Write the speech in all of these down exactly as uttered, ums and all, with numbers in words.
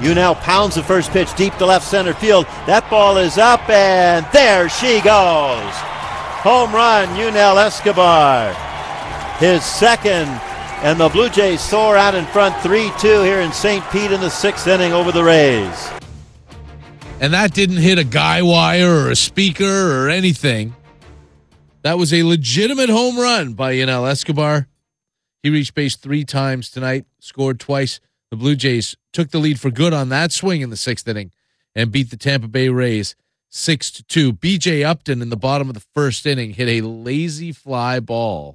You now pounds the first pitch deep to left center field. That ball is up, and there she goes. Home run, Yunel Escobar. His second, and the Blue Jays soar out in front three two here in Saint Pete in the sixth inning over the Rays. And that didn't hit a guy wire or a speaker or anything. That was a legitimate home run by Yunel Escobar. He reached base three times tonight, scored twice. The Blue Jays took the lead for good on that swing in the sixth inning and beat the Tampa Bay Rays six to two. B J Upton in the bottom of the first inning hit a lazy fly ball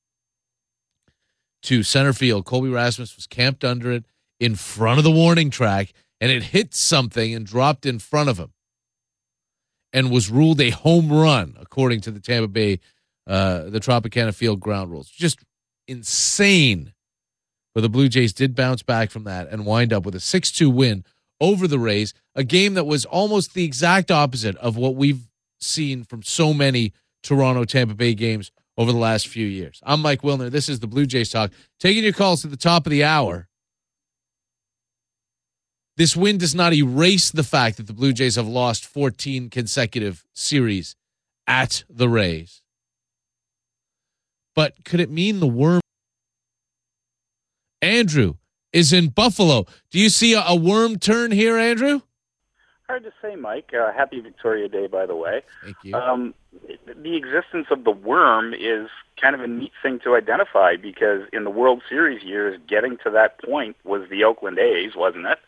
to center field. Colby Rasmus was camped under it in front of the warning track, and it hit something and dropped in front of him and was ruled a home run, according to the Tampa Bay, uh, the Tropicana Field ground rules. Just insane. But the Blue Jays did bounce back from that and wind up with a six two win over the Rays, a game that was almost the exact opposite of what we've seen from so many Toronto-Tampa Bay games over the last few years. I'm Mike Wilner. This is the Blue Jays Talk. Taking your calls at the top of the hour. This win does not erase the fact that the Blue Jays have lost fourteen consecutive series at the Rays. But could it mean the worm? Andrew is in Buffalo. Do you see a, a worm turn here, Andrew? Hard to say, Mike. Uh, happy Victoria Day, by the way. Thank you. Um, the existence of the worm is kind of a neat thing to identify because in the World Series years, getting to that point was the Oakland A's, wasn't it?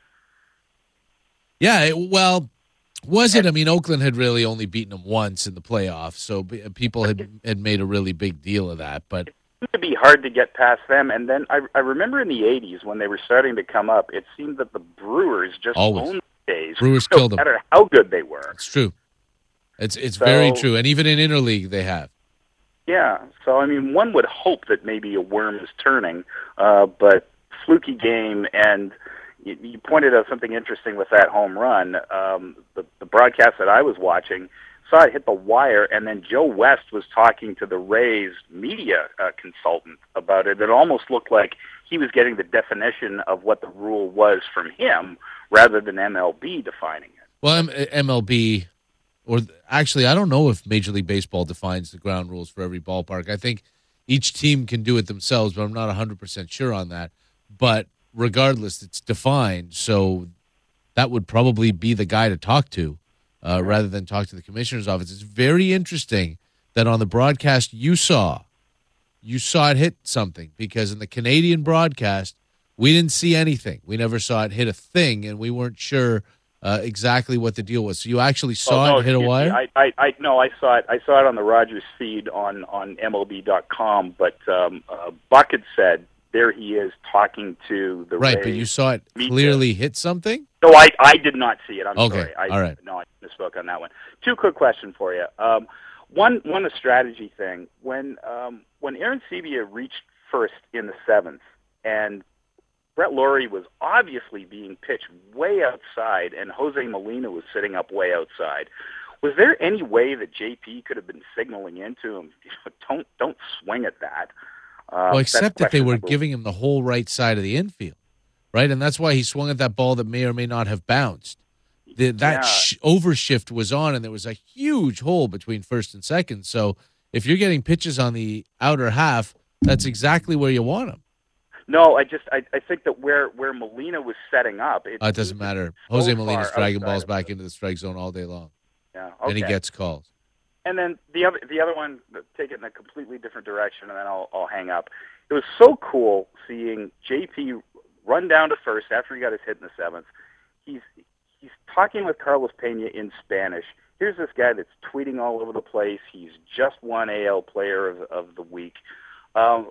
Yeah, it, well, was it? I mean, Oakland had really only beaten them once in the playoffs, so b- people had had made a really big deal of that. But it seemed to be hard to get past them. And then I, I remember in the eighties when they were starting to come up, it seemed that the Brewers just Always. owned the A's. Brewers no killed them. matter how good they were. It's true. It's it's So- very true, and even in interleague they have. Yeah, so I mean, one would hope that maybe a worm is turning, uh, but fluky game, and you, you pointed out something interesting with that home run. Um, the, the broadcast that I was watching saw it hit the wire, and then Joe West was talking to the Rays media uh, consultant about it. It almost looked like he was getting the definition of what the rule was from him rather than M L B defining it. Well, M- MLB, or actually, I don't know if Major League Baseball defines the ground rules for every ballpark. I think each team can do it themselves, but I'm not one hundred percent sure on that. But regardless, it's defined, so that would probably be the guy to talk to uh, rather than talk to the commissioner's office. It's very interesting that on the broadcast you saw, you saw it hit something, because in the Canadian broadcast, we didn't see anything. We never saw it hit a thing, and we weren't sure uh, exactly what the deal was. So you actually saw oh, no, it hit a excuse wire? me. I, I, I, no, I saw it. I saw it on the Rogers feed on on M L B dot com. But um, uh, Buck had said there he is talking to the Right, Rays but you saw it media. clearly hit something? No, I I did not see it. I'm Okay, sorry. I, all right. No, I misspoke on that one. Two quick questions for you. Um, one one a strategy thing. When um, when Aaron Sebia reached first in the seventh, and Brett Laurie was obviously being pitched way outside, and Jose Molina was sitting up way outside. Was there any way that J P could have been signaling into him, don't don't swing at that? Um, Well, except that they were number giving him the whole right side of the infield, right? And that's why he swung at that ball that may or may not have bounced. The, that Yeah. sh- overshift was on, and there was a huge hole between first and second. So if you're getting pitches on the outer half, that's exactly where you want them. No, I just I, I think that where, where Molina was setting up, it, Uh, it doesn't was matter. so Jose far Molina's dragging outside balls of back it. into the strike zone all day long, Yeah, and he okay. gets calls. And then the other the other one, take it in a completely different direction, and then I'll I'll hang up. It was so cool seeing J P run down to first after he got his hit in the seventh. He's he's talking with Carlos Pena in Spanish. Here's this guy that's tweeting all over the place. He's just won A L Player of, of the Week. Um,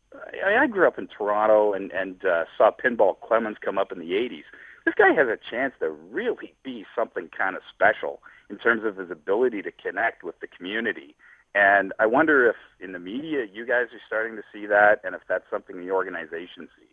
I, I grew up in Toronto and and uh, saw Pinball Clemens come up in the eighties. This guy has a chance to really be something kind of special in terms of his ability to connect with the community. And I wonder if in the media you guys are starting to see that, and if that's something the organization sees.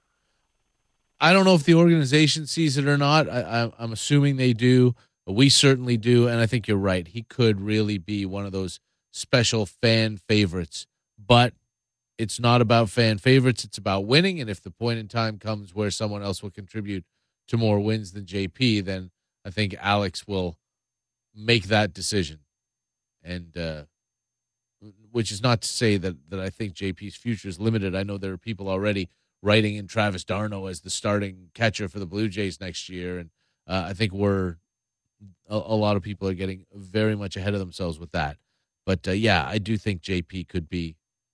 I don't know if the organization sees it or not. I, I, I'm assuming they do. We certainly do, and I think you're right. He could really be one of those special fan favorites, but it's not about fan favorites. It's about winning, and if the point in time comes where someone else will contribute to more wins than J P, then I think Alex will make that decision. And uh, which is not to say that, that I think J P's future is limited. I know there are people already writing in Travis d'Arnaud as the starting catcher for the Blue Jays next year. And uh, I think we're a, a lot of people are getting very much ahead of themselves with that. But, uh, yeah, I do think J P could be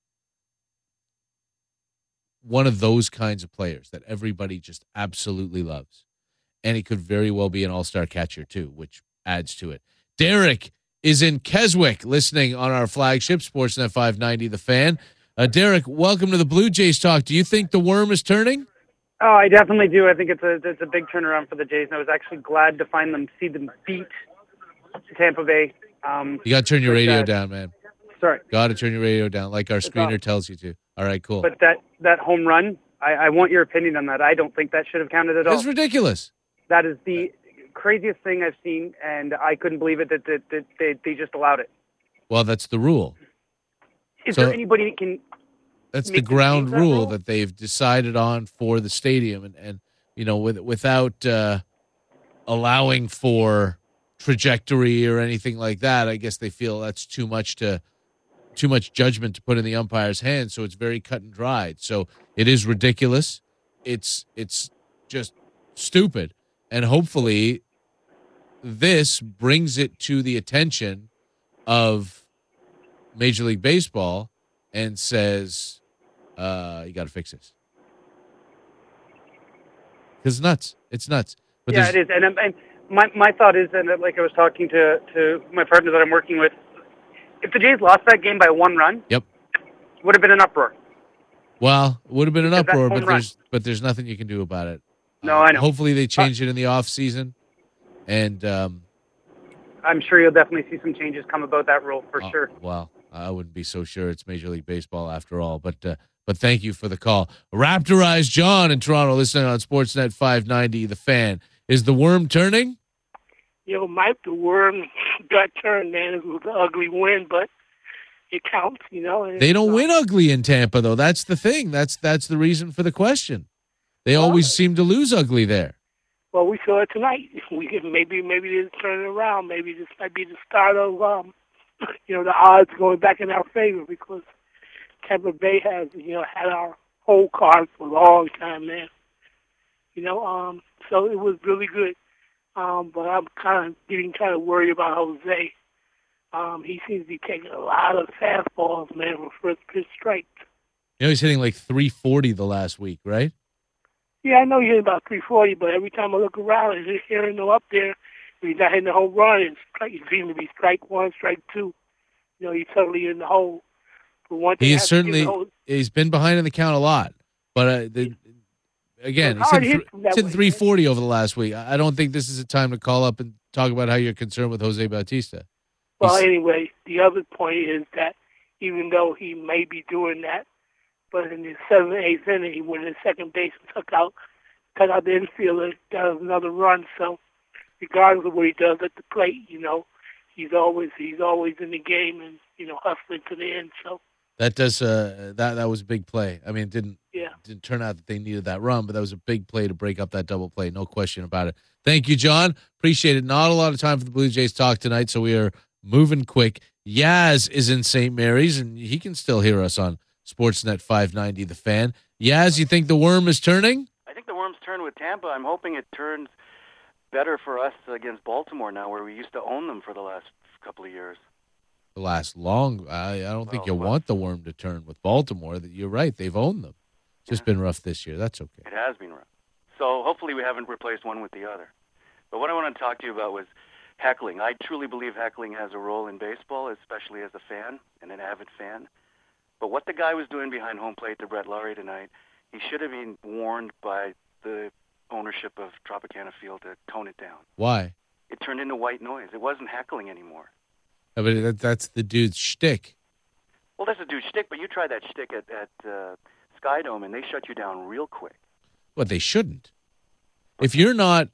one of those kinds of players that everybody just absolutely loves. And he could very well be an all-star catcher, too, which adds to it. Derek is in Keswick listening on our flagship, Sportsnet five ninety, The Fan. Uh, Derek, welcome to the Blue Jays Talk. Do you think the worm is turning? Oh, I definitely do. I think it's a it's a big turnaround for the Jays, and I was actually glad to find them see them beat Tampa Bay. Um, you got to turn your radio that, down, man. Sorry. Got to turn your radio down like our It's screener off. tells you to. All right, cool. But that, that home run, I, I want your opinion on that. I don't think that should have counted at all. It's ridiculous. That is the craziest thing I've seen, and I couldn't believe it that, that, that they, they just allowed it. Well, that's the rule. Is So- there anybody that can... That's the make them ground change that rule rule? that they've decided on for the stadium, and, and you know, with, without uh, allowing for trajectory or anything like that, I guess they feel that's too much to too much judgment to put in the umpire's hands. So it's very cut and dried. So it is ridiculous. It's it's just stupid, and hopefully this brings it to the attention of Major League Baseball and says, uh, you got to fix this. Because it's nuts. It's nuts. But yeah, there's- it is. And, um, and my, my thought is, and like I was talking to, to my partner that I'm working with, if the Jays lost that game by one run, Yep. would have been an uproar. Well, it would have been an Because that's uproar, home but run. there's but there's nothing you can do about it. No, Uh, I know. Hopefully they change it in the off season, and um, I'm sure you'll definitely see some changes come about that rule for uh, sure. well, I wouldn't be so sure. It's Major League Baseball after all. But uh, but thank you for the call. Raptorized John in Toronto, listening on Sportsnet five ninety. The Fan. Is the worm turning? Yo, Mike, the worm got turned, man. It was an ugly win, but it counts, you know. And They don't uh, win ugly in Tampa, though. That's the thing. That's that's the reason for the question. They always seem to lose ugly there. Well, we saw it tonight. We can maybe maybe this turn it around. Maybe this might be the start of um, you know, the odds going back in our favor because Tampa Bay has you know had our whole card for a long time, man. You know, um, so it was really good. Um, but I'm kind of getting kind of worried about Jose. Um, he seems to be taking a lot of fastballs, man, for first pitch strikes. You know, he's hitting like three forty the last week, right? Yeah, I know he's hitting about three forty, but every time I look around, he's just hearing him up there. He's not hitting the home run. It's strike, it seems to be strike one, strike two. You know, he's totally in the hole. But one thing He I is have to give certainly the whole- he's been behind in the count a lot, but uh, the, again, It's he's hard hit, hit th- from that he's hit way, three forty over the last week. I I don't think this is a time to call up and talk about how you're concerned with Jose Bautista. Well, He's- anyway, the other point is that even though he may be doing that, but in the seventh, eighth inning, he went in second base and took out, took out the infielder, got another run. So, regardless of what he does at the plate, you know, he's always he's always in the game and you know hustling to the end. So, That does uh, that that was a big play. I mean, it didn't yeah. didn't turn out that they needed that run, but that was a big play to break up that double play. No question about it. Thank you, John. Appreciate it. Not a lot of time for the Blue Jays talk tonight, so we are moving quick. Yaz is in Saint Mary's, and he can still hear us on Sportsnet five ninety, The Fan. Yaz, you think the worm is turning? I think the worm's turned with Tampa. I'm hoping it turns better for us against Baltimore now, where we used to own them for the last couple of years. The last long, I, I don't think Oh, you well. want the worm to turn with Baltimore. That You're right. They've owned them. It's just been rough this year. That's okay. It has been rough. So hopefully we haven't replaced one with the other. But what I wanted to talk to you about was heckling. I truly believe heckling has a role in baseball, especially as a fan and an avid fan. But what the guy was doing behind home plate to Brett Laurie tonight, he should have been warned by the ownership of Tropicana Field to tone it down. Why? It turned into white noise. It wasn't heckling anymore. I mean, that, that's the dude's shtick. Well, that's a dude's shtick, but you try that shtick at, at uh, Skydome, and they shut you down real quick. But they shouldn't. If you're not,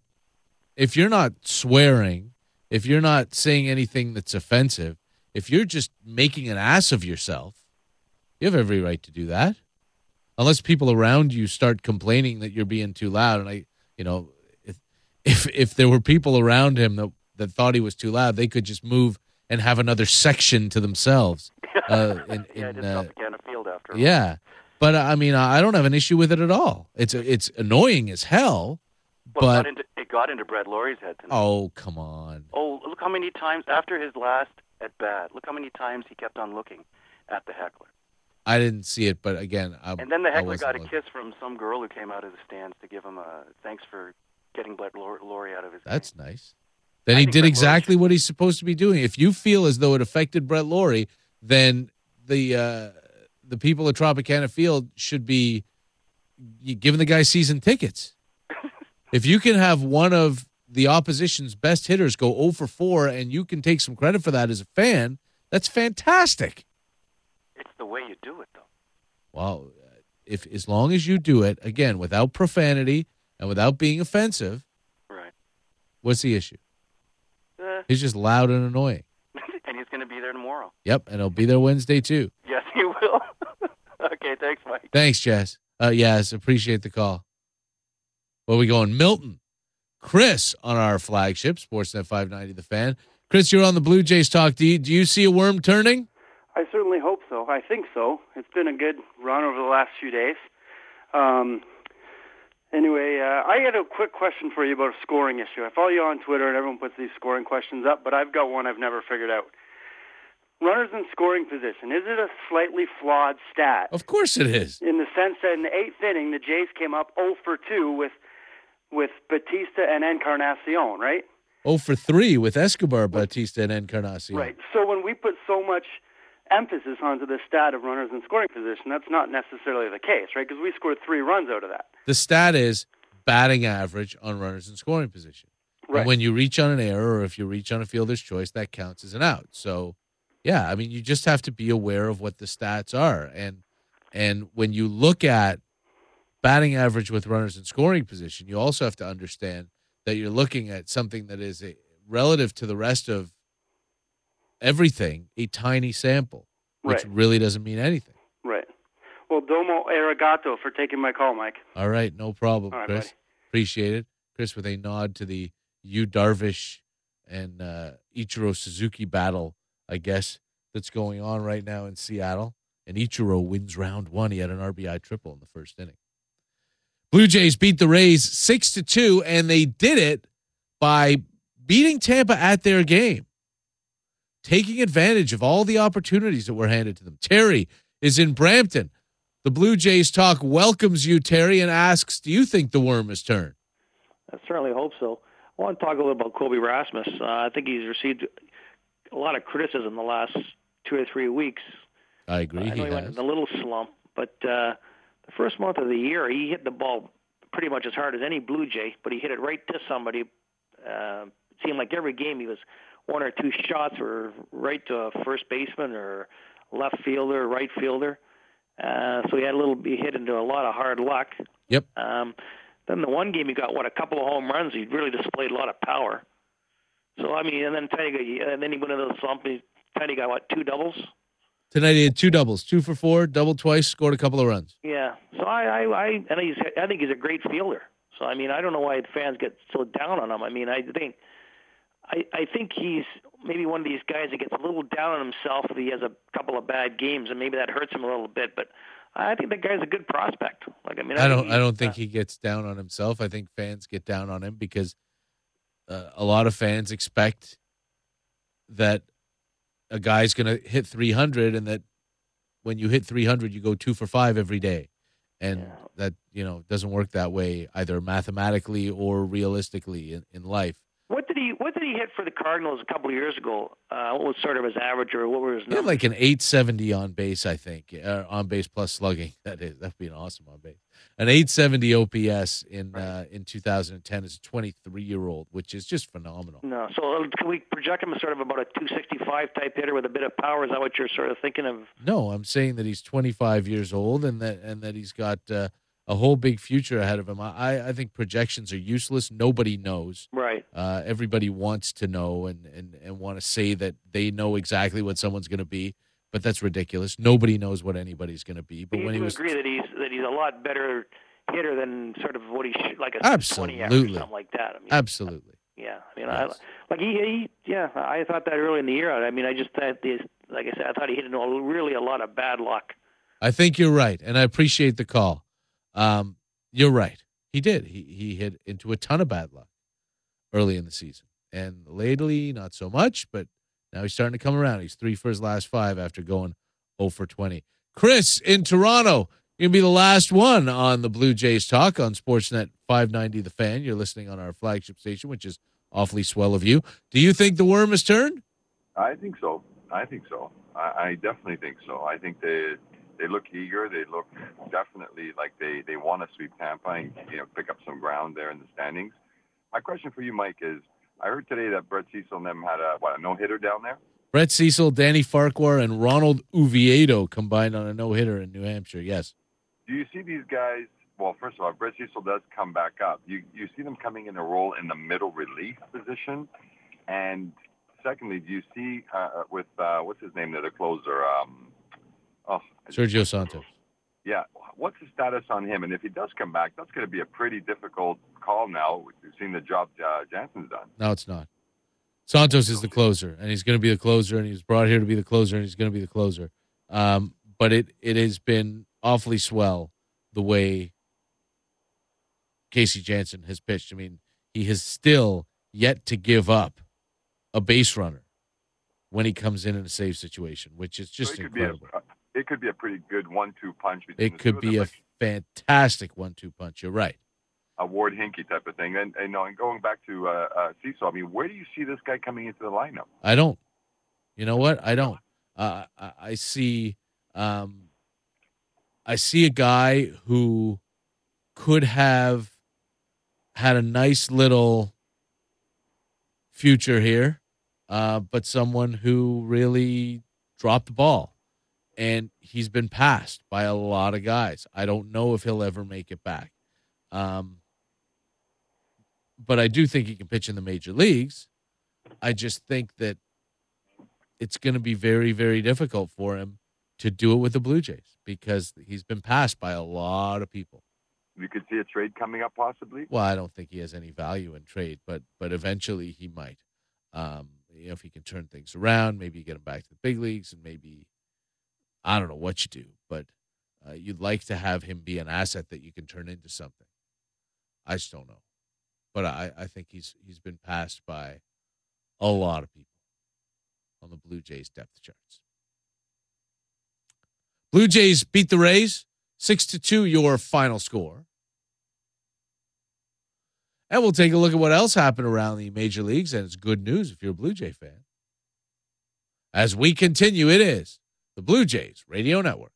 if you're not swearing, if you're not saying anything that's offensive, if you're just making an ass of yourself, you have every right to do that. Unless people around you start complaining that you're being too loud, and I, you know, it, if if there were people around him that that thought he was too loud, they could just move and have another section to themselves. Uh, in, yeah, in, just uh, Tropicana Field after all. yeah, but uh, I mean, I don't have an issue with it at all. It's it's annoying as hell. Well, but it got, into, it got into Brett Laurie's head tonight. oh, come on. Oh, look how many times after his last at bat, look how many times he kept on looking at the heckler. I didn't see it, but again, I, and then the I heckler wasn't got a looking. kiss from some girl who came out of the stands to give him a thanks for getting Brett Laurie out of his That's game. nice. Then I he think did Brett exactly Laurie what he's supposed to be doing. If you feel as though it affected Brett Laurie, then the uh, the people at Tropicana Field should be giving the guy season tickets. If you can have one of the opposition's best hitters go oh for four and you can take some credit for that as a fan, that's fantastic. It's the way you do it, though. Well, if as long as you do it, again, without profanity and without being offensive, Right. what's the issue? Uh, He's just loud and annoying. and he's going to be there tomorrow. Yep, and he'll be there Wednesday too. Yes, he will. Okay, thanks, Mike. Thanks, Jess. Uh, yes, appreciate the call. Where are we going? Milton. Chris on our flagship, Sportsnet five ninety The Fan. Chris, you're on the Blue Jays talk. Do you, do you see a worm turning? I certainly hope so. I think so. It's been a good run over the last few days. Um, anyway, uh, I had a quick question for you about a scoring issue. I follow you on Twitter, and everyone puts these scoring questions up, but I've got one I've never figured out. Runners in scoring position, is it a slightly flawed stat? Of course it is. In the sense that in the eighth inning, the Jays came up oh for two with with Batista and Encarnacion, right? oh for three with Escobar, Batista, and Encarnacion. Right. So when we put so much emphasis onto the stat of runners in scoring position, that's not necessarily the case, right? Because we scored three runs out of that. The stat is batting average on runners in scoring position. Right. And when you reach on an error or if you reach on a fielder's choice, that counts as an out. So, yeah, I mean, you just have to be aware of what the stats are. And and when you look at batting average with runners in scoring position, you also have to understand that you're looking at something that is a, relative to the rest of everything, a tiny sample, which Right. really doesn't mean anything. Right. Well, domo arigato for taking my call, Mike. All right, no problem, All right, Chris. buddy. Appreciate it. Chris with a nod to the Yu Darvish and uh, Ichiro Suzuki battle, I guess, that's going on right now in Seattle. And Ichiro wins round one. He had an R B I triple in the first inning. Blue Jays beat the Rays six to two, and they did it by beating Tampa at their game, taking advantage of all the opportunities that were handed to them. Terry is in Brampton. The Blue Jays Talk welcomes you, Terry, and asks, do you think the worm has turned? I certainly hope so. I want to talk a little about Kobe Rasmus. Uh, I think he's received a lot of criticism the last two or three weeks. I agree. I know he he went has. in a little slump, but uh, the first month of the year, he hit the ball pretty much as hard as any Blue Jay, but he hit it right to somebody. Uh, it seemed like every game he was one or two shots were right to a first baseman or left fielder, right fielder. Uh, so he had a little, he hit into a lot of hard luck. Yep. Um, then the one game he got, what, a couple of home runs. He really displayed a lot of power. So, I mean, and then Teddy, and then he went into the slump. And Teddy got, what, two doubles? Tonight he had two doubles, two for four, doubled twice, scored a couple of runs. Yeah. So I, I, I, and he's, I think he's a great fielder. So, I mean, I don't know why fans get so down on him. I mean, I think, I, I think he's maybe one of these guys that gets a little down on himself if he has a couple of bad games, and maybe that hurts him a little bit. But I think that guy's a good prospect. Like, I mean, I, I don't. think I don't think uh, he gets down on himself. I think fans get down on him because uh, a lot of fans expect that a guy's going to hit three hundred, and that when you hit three hundred, you go two for five every day, and Yeah. that you know doesn't work that way either mathematically or realistically in, in life. What did he What did he hit for the Cardinals a couple of years ago? Uh, what was sort of his average, or what were his He had numbers? like an eight seventy on base, I think, uh, on base plus slugging. That is, that'd be an awesome on base. An eight seventy O P S in uh, in two thousand ten as a twenty-three year old, which is just phenomenal. No. So uh, can we project him as sort of about a two sixty-five type hitter with a bit of power? Is that what you're sort of thinking of? No, I'm saying that he's twenty-five years old and that and that he's got uh, a whole big future ahead of him. I, I think projections are useless. Nobody knows. Right. Uh, everybody wants to know and, and, and want to say that they know exactly what someone's going to be, but that's ridiculous. Nobody knows what anybody's going to be. But you when do he was agree that he's that he's a lot better hitter than sort of what he should, like a Absolutely. twenty or something like that. I mean, Absolutely. Yeah, I mean, Yes. I, like he, he, yeah, I thought that early in the year. I mean, I just thought this, like I said, I thought he hit into a, really a lot of bad luck. I think you're right, and I appreciate the call. Um, you're right. He did. He he hit into a ton of bad luck early in the season, and lately not so much. But now he's starting to come around. He's three for his last five after going zero for twenty. Chris in Toronto, you're gonna be the last one on the Blue Jays talk on Sportsnet five ninety The Fan. You're listening on our flagship station, which is awfully swell of you. Do you think the worm has turned? I think so. I think so. I, I definitely think so. I think they they look eager. They look definitely like they, they want to sweep Tampa and, you know, pick up some ground there in the standings. My question for you, Mike, is I heard today that Brett Cecil and them had a what a no hitter down there. Brett Cecil, Danny Farquhar, and Ronald Oviedo combined on a no hitter in New Hampshire. Yes. Do you see these guys? Well, first of all, if Brett Cecil does come back up, you you see them coming in a role in the middle relief position, and secondly, do you see uh, with uh, what's his name there, the closer? Um, oh, Sergio Santos. Yeah, what's the status on him? And if he does come back, that's going to be a pretty difficult call now. We've seen the job uh, Jansen's done. No, it's not. Santos is the closer, and he's going to be the closer, and he's brought here to be the closer, and he's going to be the closer. Um, but it it has been awfully swell the way Casey Jansen has pitched. I mean, he has still yet to give up a base runner when he comes in in a save situation, which is just so it incredible. Could be a, it could be a pretty good one two punch. Between It the could two be a of them, like fantastic one two punch. You're right. a Ward Hinkey type of thing. And, and, you know, and going back to uh, uh, Cecil, I mean, where do you see this guy coming into the lineup? I don't. You know what? I don't. Uh, I, I see. Um, I see a guy who could have had a nice little future here, uh, but someone who really dropped the ball, and he's been passed by a lot of guys. I don't know if he'll ever make it back. Um, but I do think he can pitch in the major leagues. I just think that it's going to be very, very difficult for him to do it with the Blue Jays because he's been passed by a lot of people. You could see a trade coming up possibly? Well, I don't think he has any value in trade, but but eventually he might. Um, you know, if he can turn things around, maybe get him back to the big leagues, and maybe, I don't know what you do, but uh, you'd like to have him be an asset that you can turn into something. I just don't know. But I, I think he's he's been passed by a lot of people on the Blue Jays depth charts. Blue Jays beat the Rays six to two, your final score. And we'll take a look at what else happened around the major leagues, and it's good news if you're a Blue Jay fan. As we continue, it is the Blue Jays Radio Network.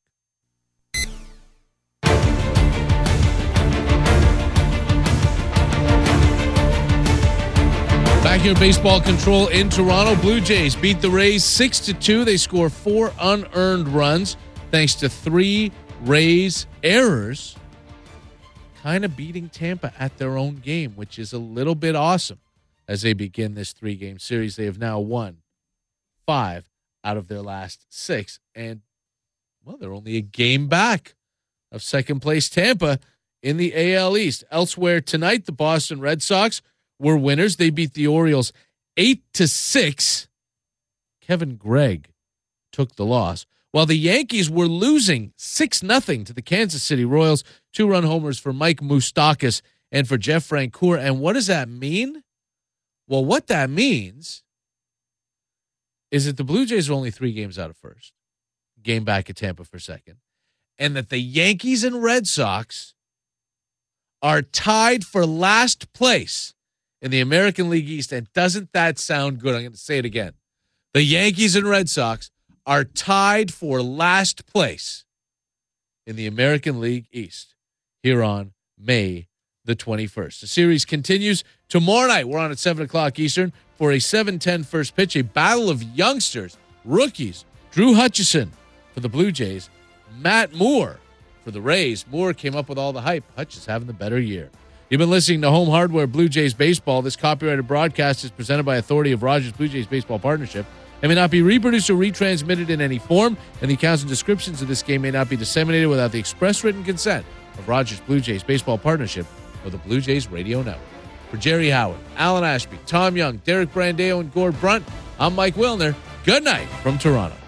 Back here, baseball control in Toronto. Blue Jays beat the Rays six to two. They score four unearned runs thanks to three Rays errors, kind of beating Tampa at their own game, which is a little bit awesome as they begin this three-game series. They have now won five out of their last six, and, well, they're only a game back of second-place Tampa in the A L East. Elsewhere tonight, the Boston Red Sox were winners. They beat the Orioles eight to six. Kevin Gregg took the loss, while the Yankees were losing six nothing to the Kansas City Royals. Two-run homers for Mike Moustakas and for Jeff Francoeur. And what does that mean? Well, what that means is that the Blue Jays are only three games out of first, game back at Tampa for second, and that the Yankees and Red Sox are tied for last place in the American League East. And doesn't that sound good? I'm going to say it again. The Yankees and Red Sox are tied for last place in the American League East here on May the twenty-first. The series continues tomorrow night. We're on at seven o'clock Eastern for a seven ten first pitch, a battle of youngsters, rookies. Drew Hutchison for the Blue Jays, Matt Moore for the Rays. Moore came up with all the hype. Hutch is having the better year. You've been listening to Home Hardware Blue Jays Baseball. This copyrighted broadcast is presented by authority of Rogers Blue Jays Baseball Partnership and may not be reproduced or retransmitted in any form, and the accounts and descriptions of this game may not be disseminated without the express written consent of Rogers Blue Jays Baseball Partnership with the Blue Jays Radio Network. For Jerry Howard, Alan Ashby, Tom Young, Derek Brandeo, and Gord Brunt, I'm Mike Wilner. Good night from Toronto.